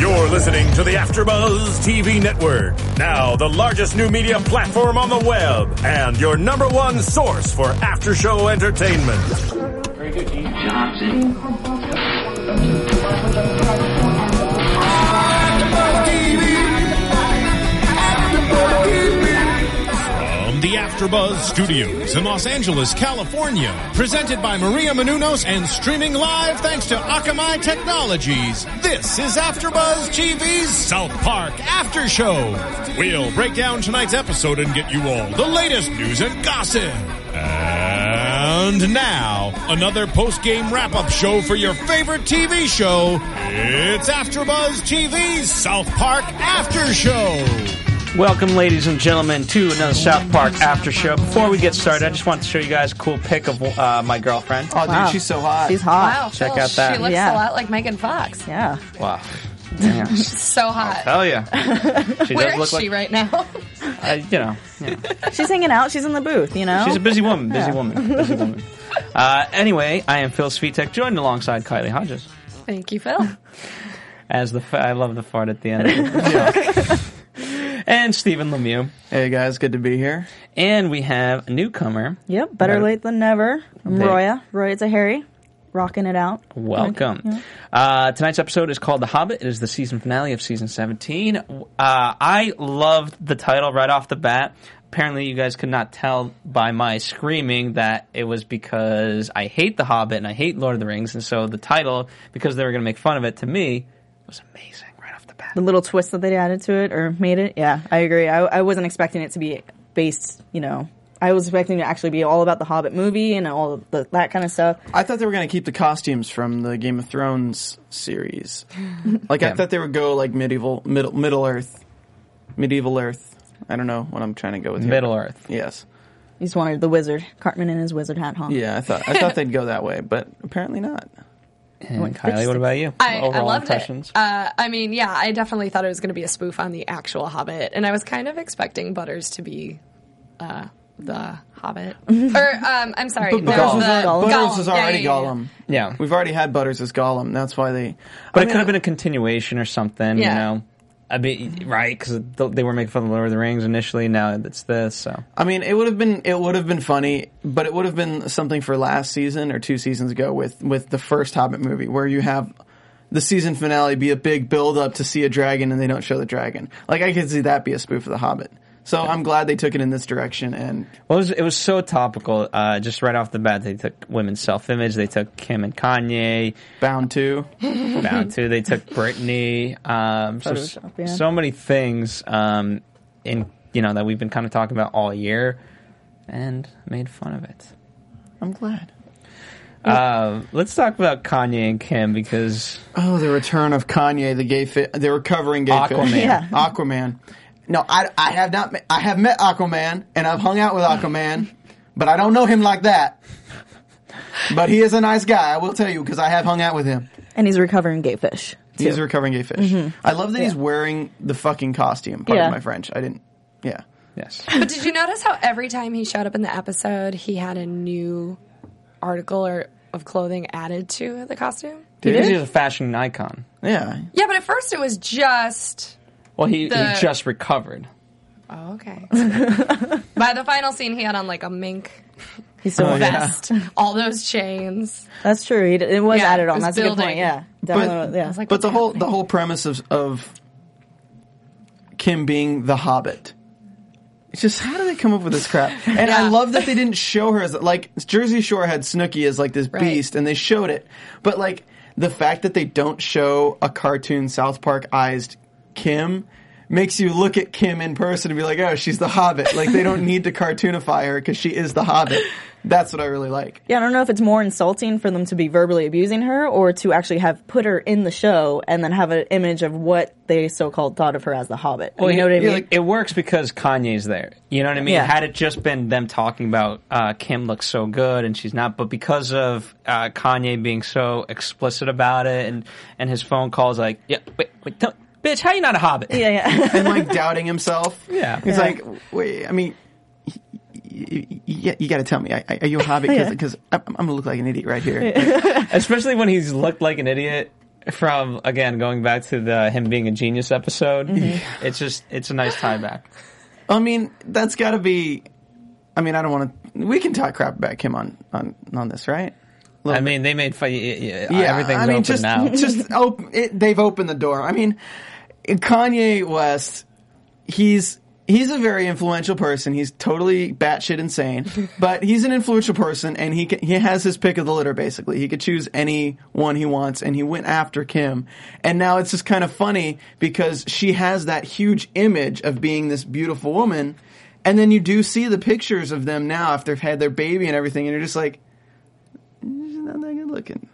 You're listening to the AfterBuzz TV Network, now the largest new media platform on the web, and your number one source for after-show entertainment. Very good, Dean Johnson. From the AfterBuzz Studios in Los Angeles, California, presented by Maria Menounos and streaming live thanks to Akamai Technologies. This is AfterBuzz TV's South Park After Show. We'll break down tonight's episode and get you all the latest news and gossip. And now, another post-game wrap-up show for your favorite TV show. It's AfterBuzz TV's South Park After Show. Welcome, ladies and gentlemen, to another South Park After Show. Before we get started, I just want to show you guys a cool pic of my girlfriend. Oh, dude, she's so hot. She's hot. Wow, Check Phil, out that. She looks a lot like Megan Fox. Yeah. Wow. Damn. So hot. Hell yeah. She Where does look is she like, right now? Yeah. She's hanging out. She's in the booth, you know? She's a busy woman. Busy woman. Anyway, I am Phil Svitek, joined alongside Kylie Hodges. Thank you, Phil. I love the fart at the end. And Stephen Lemieux. Hey guys, good to be here. And we have a newcomer. Yep, better late than never. I'm Roya. Roya Tahiri. Rocking it out. Welcome. Tonight's episode is called The Hobbit. It is the season finale of season 17. I loved the title right off the bat. Apparently you guys could not tell by my screaming that it was because I hate The Hobbit and I hate Lord of the Rings. And so the title, because they were going to make fun of it, to me, was amazing right off the bat. The little twist that they added to it or made it. Yeah, I agree. I wasn't expecting it to be based, I was expecting it to actually be all about the Hobbit movie and all of that kind of stuff. I thought they were going to keep the costumes from the Game of Thrones series. I thought they would go like Middle Earth. I don't know what I'm trying to go with here. Middle Earth. Yes. You just wanted the wizard, Cartman in his wizard hat, huh? Yeah, I thought they'd go that way, but apparently not. And Kylie, what about you? I Overall loved impressions? it. I definitely thought it was going to be a spoof on the actual Hobbit, and I was kind of expecting Butters to be the Hobbit. I'm sorry. But Butters was already Gollum. Yeah. We've already had Butters as Gollum. That's why they... But it could have been a continuation or something, Yeah. I mean, right? Because they were making fun of Lord of the Rings initially. Now it's this. So I mean, it would have been funny, but it would have been something for last season or 2 seasons ago with the first Hobbit movie, where you have the season finale be a big build up to see a dragon and they don't show the dragon. Like, I could see that be a spoof of the Hobbit. So I'm glad they took it in this direction. And it was so topical. Just right off the bat, they took women's self-image. They took Kim and Kanye. Bound to. They took Britney. So many things that we've been kind of talking about all year, and made fun of it. I'm glad. Let's talk about Kanye and Kim because the return of Kanye, the recovering gay Aquaman. fish. Yeah. Aquaman. No, I have not. I have met Aquaman and I've hung out with Aquaman, but I don't know him like that. But he is a nice guy, I will tell you, because I have hung out with him. And he's a recovering gay fish. Too. He's a recovering gay fish. Mm-hmm. I love that he's wearing the fucking costume. Pardon my French. I didn't. Yeah. Yes. But did you notice how every time he showed up in the episode, he had a new article of clothing added to the costume? Because he's a fashion icon. Yeah. Yeah, but at first it was just... Well, he just recovered. Oh, okay. By the final scene, he had on like a mink vest, all those chains. That's true. It was added on. Was That's a good point. Yeah, definitely. But, like, but the whole premise of Kim being the Hobbit. It's just, how do they come up with this crap? And I love that they didn't show her as, like, Jersey Shore had Snooki as, like, this beast, and they showed it. But, like, the fact that they don't show a cartoon South Park-ized Kim makes you look at Kim in person and be like, oh, she's the Hobbit. Like, they don't need to cartoonify her because she is the Hobbit. That's what I really like. Yeah, I don't know if it's more insulting for them to be verbally abusing her or to actually have put her in the show and then have an image of what they so-called thought of her as the Hobbit. Well, you know what I mean? Like, it works because Kanye's there. You know what I mean? Yeah. Had it just been them talking about Kim looks so good and she's not, but because of Kanye being so explicit about it and his phone calls like, wait, don't, bitch, how you not a Hobbit? Yeah. And, like, doubting himself. Yeah. He's like, wait, I mean... You got to tell me, are you a Hobbit? Because I'm going to look like an idiot right here. Especially when he's looked like an idiot from, again, going back to the him being a genius episode. It's a nice tie back. I mean, that's got to be. I mean, I don't want to. We can talk crap about Kim on this, right? I mean, they made fun. Everything's open now. They've opened the door. I mean, Kanye West, he's a very influential person. He's totally batshit insane, but he's an influential person, and he has his pick of the litter. Basically, he could choose any one he wants, and he went after Kim. And now it's just kind of funny because she has that huge image of being this beautiful woman, and then you do see the pictures of them now after they've had their baby and everything, and you're just like, she's not that good looking.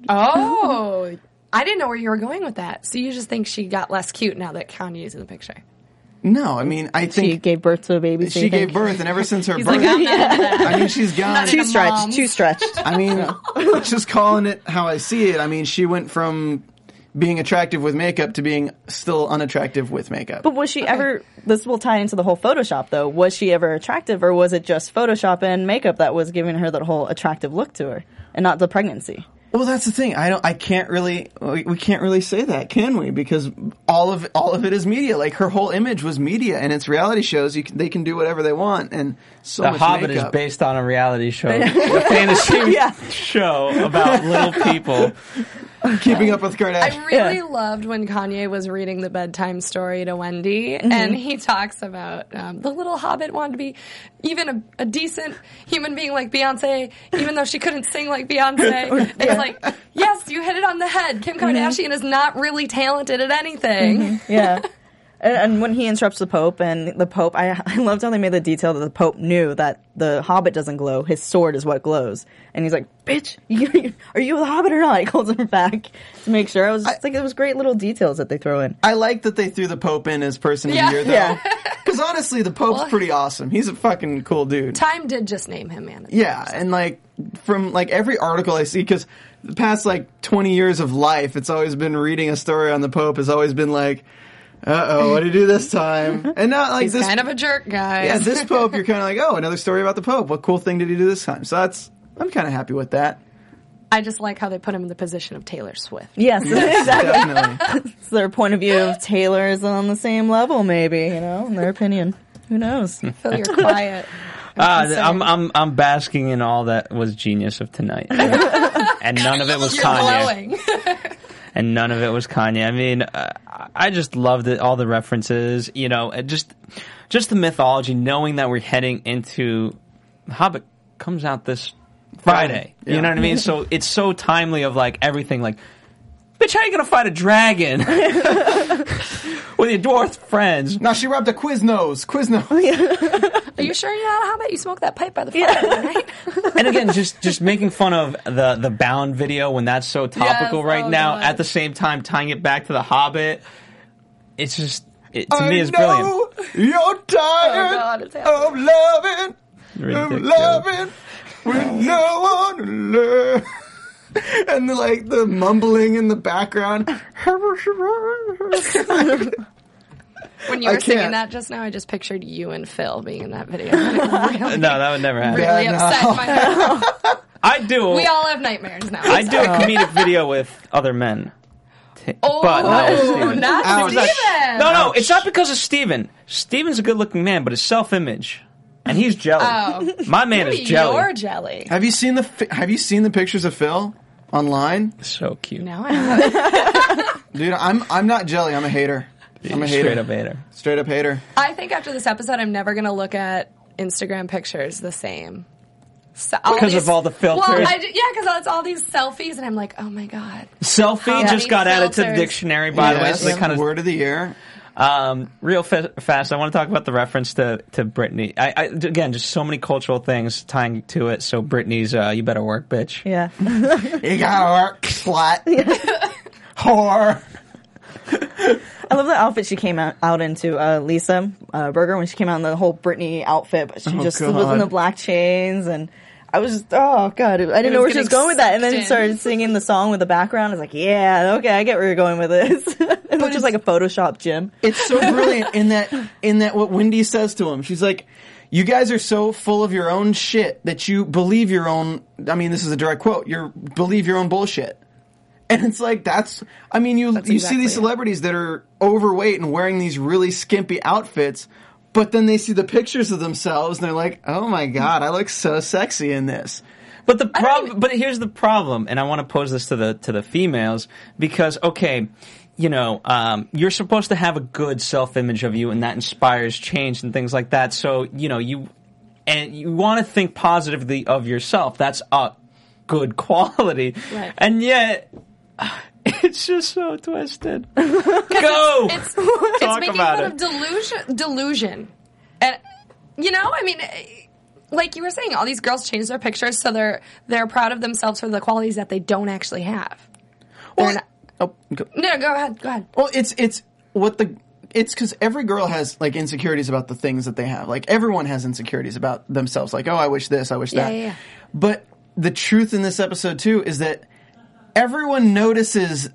Oh, I didn't know where you were going with that. So you just think she got less cute now that Kanye's in the picture? No, I mean, I think she gave birth to a baby. She gave birth, and ever since her birth, like, I mean, she's gone. Too stretched. I mean, just calling it how I see it. I mean, she went from being attractive with makeup to being still unattractive with makeup. But was she ever? This will tie into the whole Photoshop, though. Was she ever attractive, or was it just Photoshop and makeup that was giving her that whole attractive look to her, and not the pregnancy? Well, that's the thing. We can't really say that, can we? Because all of it is media. Like, her whole image was media, and it's reality shows. They can do whatever they want, and The Hobbit is based on a reality show, a fantasy show about little people. Keeping up with Kardashian. I really loved when Kanye was reading the bedtime story to Wendy, and he talks about the little Hobbit wanted to be even a decent human being like Beyonce, even though she couldn't sing like Beyonce. It's like, yes, you hit it on the head. Kim Kardashian is not really talented at anything. Yeah. And when he interrupts the Pope, and the Pope, I loved how they made the detail that the Pope knew that the Hobbit doesn't glow, his sword is what glows. And he's like, bitch, are you the Hobbit or not? He calls him back to make sure. I was just it was great little details that they throw in. I like that they threw the Pope in as person of the year, though. Because honestly, the Pope's pretty awesome. He's a fucking cool dude. Time did just name him, man. Yeah, and from every article I see, because the past 20 years of life, it's always been reading a story on the Pope has always been like, uh-oh, what did he do this time? And not like He's this. kind of a jerk, guys. Yeah, this Pope, you're kind of like, oh, another story about the Pope. What cool thing did he do this time? So I'm kind of happy with that. I just like how they put him in the position of Taylor Swift. Yes, exactly. Definitely. It's their point of view of Taylor is on the same level, maybe, in their opinion. Who knows? Phil, you're quiet. I'm basking in all that was genius of tonight, and none of it was Kanye. Glowing. And none of it was Kanye. I mean, I just loved it. All the references, just the mythology. Knowing that we're heading into Hobbit comes out this Friday. Yeah. You know what I mean? So it's so timely of everything. Bitch, how you gonna fight a dragon with your dwarf friends? Now she rubbed a Quiznos. Are you sure you're not a Hobbit? You smoked that pipe by the fire, right? And again, just making fun of the Bound video when that's so topical right now. God. At the same time, tying it back to the Hobbit. It's just to me it's brilliant. You're tired it's happening. of loving, Ridiculous. with no one to love. And the mumbling in the background. When you were singing that just now, I just pictured you and Phil being in that video. No, that would never happen. Really upset my head. I do. We all have nightmares now. I do a comedic video with other men. Oh, but not with Steven. not Steven. No, it's not because of Steven. Steven's a good-looking man, but his self-image. And he's jelly. Oh. My man is jelly. You're jelly. Have you seen the pictures of Phil online? So cute. No, I haven't. Dude, I'm not jelly. I'm a hater. I'm a hater. Straight up hater. Straight up hater. I think after this episode, I'm never going to look at Instagram pictures the same. So, Because of all the filters? Well, because it's all these selfies, and I'm like, oh my God. Selfie How just got many added to the filters? dictionary, by the way. Yes, So they kind of word of the year. real fast. I want to talk about the reference to Britney. Again, just so many cultural things tying to it. So Britney's "You better work, bitch." Yeah. You gotta work, slut. Whore. I love the outfit she came out into, Lisa Berger, when she came out in the whole Britney outfit, but she was in the black chains, and I was just, oh God, I didn't know where she was going with that, and then started singing the song with the background. I was like, yeah, okay, I get where you're going with this. It was just like a Photoshop gym. It's so brilliant in that what Wendy says to him. She's like, you guys are so full of your own shit that you believe your own, I mean, this is a direct quote, you believe your own bullshit. And it's like, you see these celebrities that are overweight and wearing these really skimpy outfits, but then they see the pictures of themselves and they're like, oh my God, I look so sexy in this. But but here's the problem, and I want to pose this to the females, because, okay, you're supposed to have a good self-image of you, and that inspires change and things like that. So, you want to think positively of yourself. That's a good quality. Right. And yet, it's just so twisted. Go! It's making fun of delusion. And, like you were saying, all these girls change their pictures so they're proud of themselves for the qualities that they don't actually have. Well, No, go ahead. Well, it's because every girl has like insecurities about the things that they have. Like everyone has insecurities about themselves. Like, oh, I wish this, I wish that. Yeah. But the truth in this episode too is that everyone notices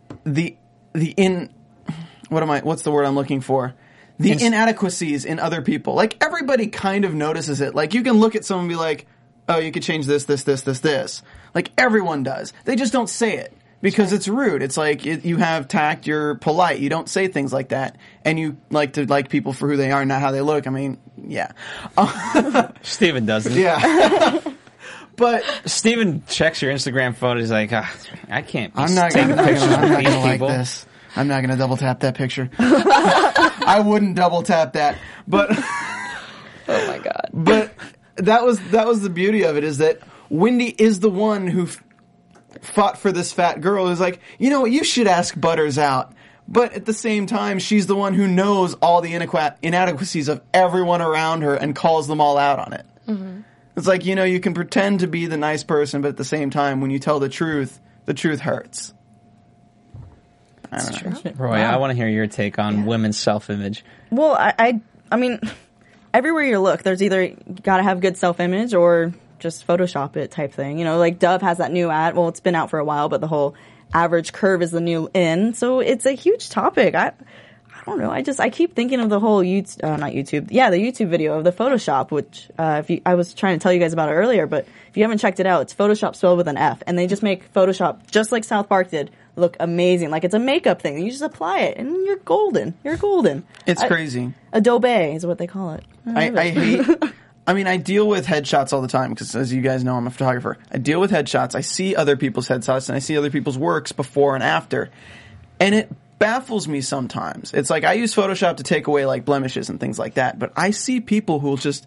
what's the word I'm looking for? The inadequacies in other people. Like everybody kind of notices it. Like you can look at someone and be like, oh, you could change this. Like everyone does. They just don't say it. Because it's rude. It's like you have tact, you're polite. You don't say things like that. And you like to like people for who they are, not how they look. I mean, yeah. Steven doesn't. Yeah. But Steven checks your Instagram photos like, I can't be I'm not taking gonna pictures with these like people. this. I'm not going to double tap that picture. I wouldn't double tap that. But oh my God. But that was the beauty of it, is that Wendy is the one who fought for this fat girl who's like, you know what, you should ask Butters out. But at the same time, she's the one who knows all the inadequacies of everyone around her and calls them all out on it. Mm-hmm. It's like, you can pretend to be the nice person, but at the same time, when you tell the truth hurts. That's true. Roy, wow. I want to hear your take on women's self-image. Well, I mean, everywhere you look, there's either got to have good self-image or just Photoshop it type thing. Like Dove has that new ad. Well, it's been out for a while, but the whole average curve is the new in. So it's a huge topic. I don't know. I keep thinking of the whole the YouTube video of the Photoshop, which I was trying to tell you guys about it earlier, but if you haven't checked it out, it's Photoshop spelled with an F, and they just make Photoshop, just like South Park did, look amazing. Like it's a makeup thing. You just apply it, and you're golden. It's crazy. Adobe is what they call it. I hate... I deal with headshots all the time because, as you guys know, I'm a photographer. I deal with headshots. I see other people's headshots, and I see other people's works before and after. And it baffles me sometimes. It's like I use Photoshop to take away, like, blemishes and things like that. But I see people who will just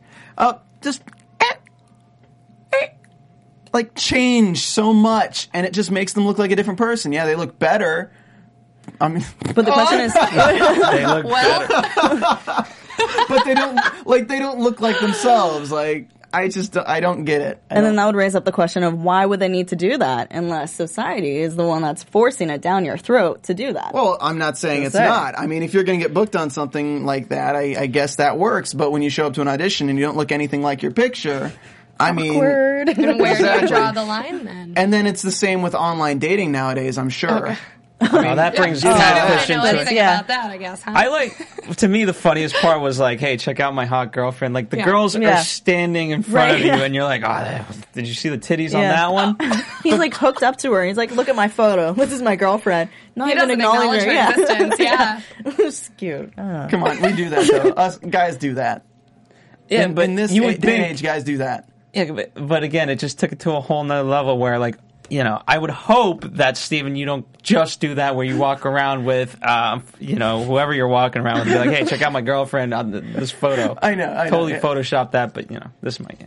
change so much, and it just makes them look like a different person. Yeah, they look better. But the question is... they look better. But they don't look like themselves. Like, I don't get it. And then that would raise up the question of why would they need to do that unless society is the one that's forcing it down your throat to do that? Well, I'm not saying it's not. If you're going to get booked on something like that, I guess that works. But when you show up to an audition and you don't look anything like your picture, awkward. Where do you draw the line then? And then it's the same with online dating nowadays, I'm sure. Okay. That brings catfish into it. About that, I guess. Huh? To me, the funniest part was like, hey, check out my hot girlfriend. Like the girls are standing in front of you, and you're like, oh, did you see the titties on that one? He's like hooked up to her. He's like, look at my photo. This is my girlfriend. Not he even acknowledge her existence. Yeah, it's cute. Come on, we do that though. Us guys do that. Yeah, but in this day and age, guys do that. Yeah, but again, it just took it to a whole nother level where like. I would hope that, Steven, you don't just do that where you walk around with, whoever you're walking around with and be like, hey, check out my girlfriend on this photo. I know. Totally Photoshop that, but, this might,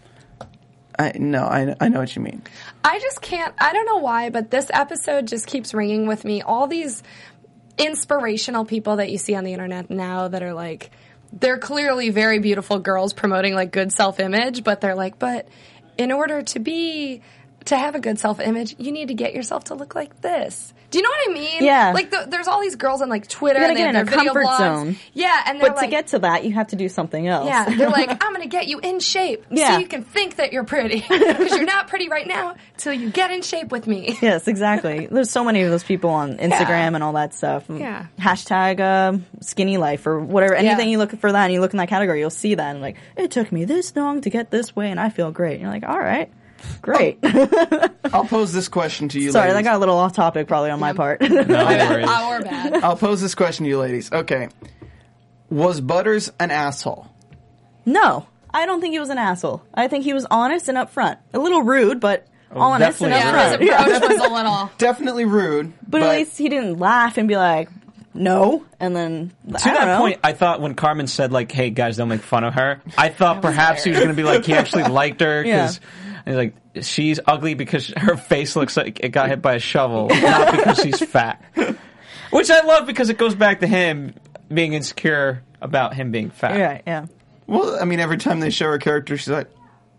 I know what you mean. I just can't, I don't know why, but this episode just keeps ringing with me. All these inspirational people that you see on the internet now that are like, they're clearly very beautiful girls promoting like good self-image, but they're like, but in order to have a good self-image, you need to get yourself to look like this. Do you know what I mean? Yeah. Like, there's all these girls on, like, Twitter. You gotta get in their a comfort zone. Yeah, and they're But to get to that, you have to do something else. Yeah, they're like, I'm gonna get you in shape so you can think that you're pretty. Because you're not pretty right now till you get in shape with me. Yes, exactly. There's so many of those people on Instagram and all that stuff. Yeah. Hashtag skinny life or whatever. Anything you look for that and you look in that category, you'll see that. And like, it took me this long to get this way and I feel great. And you're like, all right. Great. I'll pose this question to you Sorry, that ladies. got a little off topic probably on my part. No worries. Our bad. I'll pose this question to you ladies. Okay. Was Butters an asshole? No, I don't think he was an asshole. I think he was honest and upfront. A little rude, but honest and definitely Yeah, upfront. his approach was a little. Definitely rude. But at least he didn't laugh and be like, no, and then To that point, I thought when Carmen said, like, hey, guys, don't make fun of her, I thought perhaps he was going to be like, he actually liked her because he's like, she's ugly because her face looks like it got hit by a shovel, not because she's fat. Which I love because it goes back to him being insecure about him being fat. Yeah, yeah. Well, I mean, every time they show her character, she's like,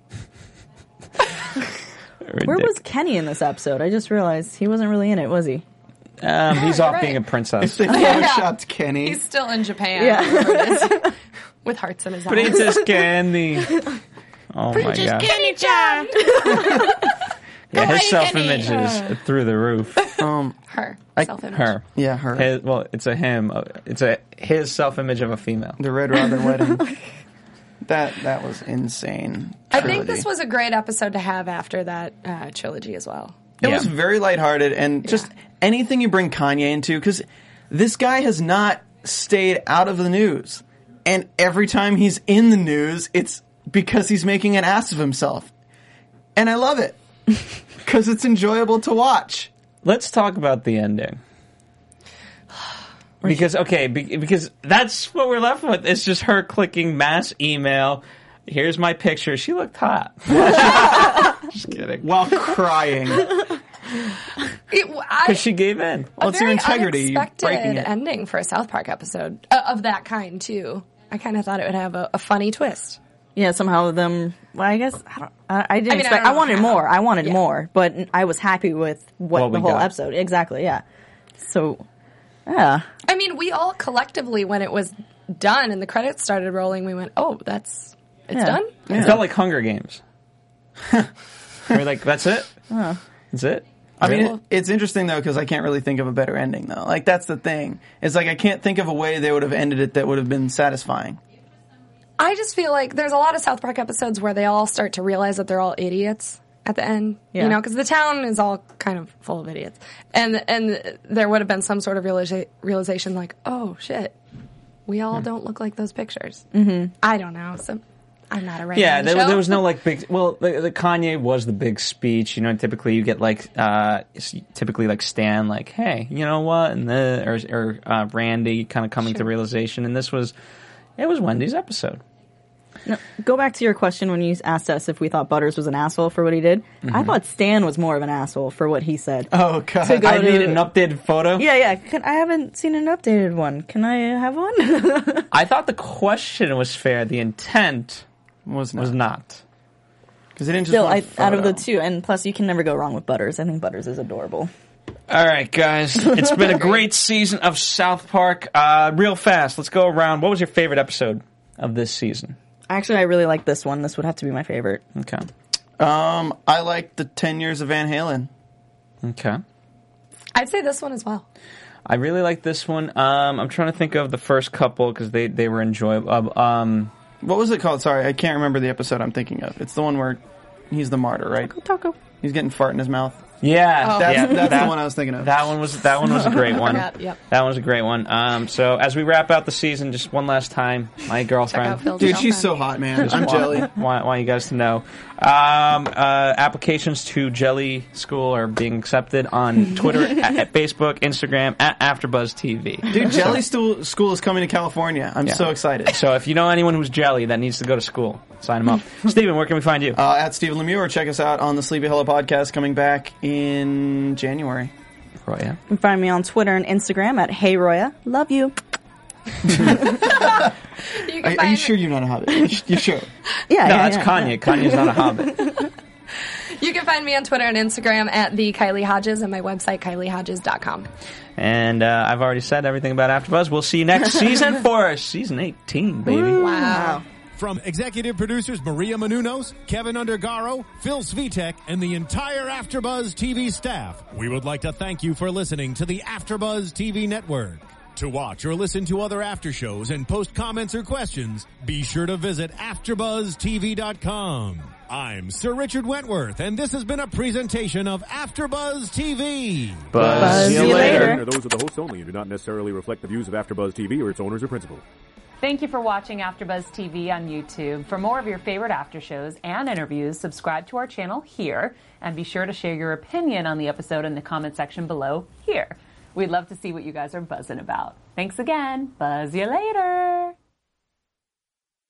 Where was Kenny in this episode? I just realized he wasn't really in it, was he? He's off Right. being a princess. they photoshopped Kenny. He's still in Japan. Yeah. wherever it is, with hearts in his eyes. Princess Candy. Oh my god. Kenny-chan. Yeah, his away, self-image Kenny. is through the roof. Her. Self-image. Her. Yeah, her. It's a him. It's his self-image of a female. The Red Robin wedding. That was insane. I think trilogy. this was a great episode to have after that trilogy as well. It Yeah. was very lighthearted, and just anything you bring Kanye into, because this guy has not stayed out of the news. And every time he's in the news, it's because he's making an ass of himself. And I love it. Because it's enjoyable to watch. Let's talk about the ending. Because because that's what we're left with. It's just her clicking mass email. Here's my picture. She looked hot. Just kidding. While crying. Because she gave in. Well, it's your integrity. You're Unexpected breaking it. ending for a South Park episode of that kind too. I kind of thought it would have a funny twist. Yeah, somehow them. Well, I guess I didn't expect. I don't I wanted know how. more. I wanted more, but I was happy with What the we whole got. episode. Exactly. Yeah. So, yeah. I mean, we all collectively, when it was done and the credits started rolling, we went, "Oh, it's done." It felt like Hunger Games. We're like, that's it? That's it? I mean, it's interesting, though, because I can't really think of a better ending, though. Like, that's the thing. It's like I can't think of a way they would have ended it that would have been satisfying. I just feel like there's a lot of South Park episodes where they all start to realize that they're all idiots at the end. Yeah. You know, because the town is all kind of full of idiots, and there would have been some sort of realization, like, oh shit, we all don't look like those pictures. Mm-hmm. I don't know. So I'm not a writer. Yeah, on the there show. was no like big. Well, the Kanye was the big speech. You know, typically you get like typically like Stan, like, hey, you know what, and or Randy kind of coming to realization. And it was Wendy's episode. No, go back to your question when you asked us if we thought Butters was an asshole for what he did. I thought Stan was more of an asshole for what he said. Oh, God. To go I to- need an updated photo. Yeah. I haven't seen an updated one. Can I have one? I thought the question was fair. The intent Was was not. Because they didn't just Still, want a out of the photo. two, and plus you can never go wrong with Butters. I think Butters is adorable. All right, guys. It's been a great season of South Park. Real fast, let's go around. What was your favorite episode of this season? Actually, I really like this one. This would have to be my favorite. Okay. I like the 10 years of Van Halen. Okay. I'd say this one as well. I really like this one. I'm trying to think of the first couple because they were enjoyable. What was it called? Sorry, I can't remember the episode I'm thinking of. It's the one where he's the martyr, right? Taco. He's getting fart in his mouth. Yeah, That's that- the one I was thinking of. That one was a great one. Yep. That one was a great one. So as we wrap out the season, just one last time, my Check out girlfriend. Phil's Dude, she's girlfriend. so hot, man. I'm jelly. Want you guys to know. Applications to Jelly School are being accepted on Twitter, at Facebook, Instagram, at AfterBuzz TV. Dude, Jelly School is coming to California. I'm so excited. So if you know anyone who's jelly that needs to go to school, sign them up. Steven, where can we find you? At Stephen Lemieux, or check us out on the Sleepy Hollow podcast coming back in January. Roya. You can find me on Twitter and Instagram at Hey Roya. Love you. You can Are you find- sure you're not a hobbit? You sure? Yeah, No, yeah, that's yeah. Kanye. Kanye's not a hobbit. You can find me on Twitter and Instagram at the Kylie Hodges and my website KylieHodges.com. And I've already said everything about AfterBuzz. We'll see you next season for season 18, baby. Wow. From executive producers Maria Menounos, Kevin Undergaro, Phil Svitek, and the entire AfterBuzz TV staff, we would like to thank you for listening to the AfterBuzz TV network. To watch or listen to other after shows and post comments or questions, be sure to visit AfterBuzzTV.com. I'm Sir Richard Wentworth, and this has been a presentation of AfterBuzz TV. Buzz you later. Those are the hosts only and do not necessarily reflect the views of AfterBuzz TV or its owners or principals. Thank you for watching AfterBuzz TV on YouTube. For more of your favorite after shows and interviews, subscribe to our channel here, and be sure to share your opinion on the episode in the comment section below here. We'd love to see what you guys are buzzing about. Thanks again. Buzz you later.